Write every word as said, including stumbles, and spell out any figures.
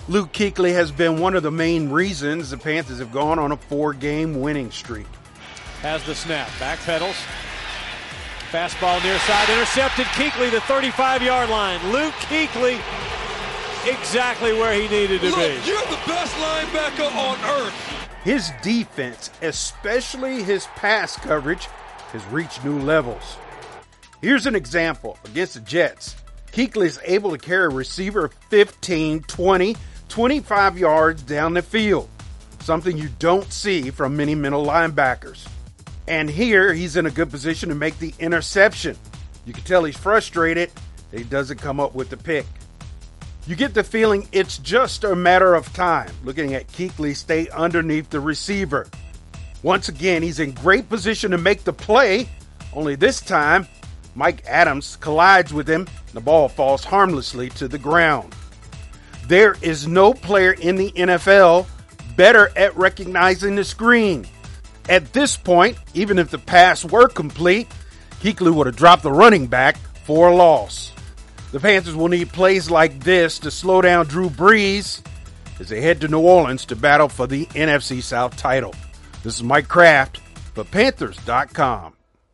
Luke Kuechly has been one of the main reasons the Panthers have gone on a four-game winning streak. Has the snap, backpedals. Fastball near side, intercepted. Kuechly, the thirty-five-yard line. Luke Kuechly, exactly where he needed to Look, be. You're the best linebacker on earth. His defense, especially his pass coverage, has reached new levels. Here's an example against the Jets. Kuechly is able to carry a receiver fifteen, twenty, twenty-five yards down the field, something you don't see from many middle linebackers. And here he's in a good position to make the interception. You can tell he's frustrated that he doesn't come up with the pick. You get the feeling it's just a matter of time looking at Kuechly stay underneath the receiver. Once again, he's in great position to make the play, only this time Mike Adams collides with him and the ball falls harmlessly to the ground. There is no player in the N F L better at recognizing the screen. At this point, even if the pass were complete, Kuechly would have dropped the running back for a loss. The Panthers will need plays like this to slow down Drew Brees as they head to New Orleans to battle for the N F C South title. This is Mike Kraft for Panthers dot com.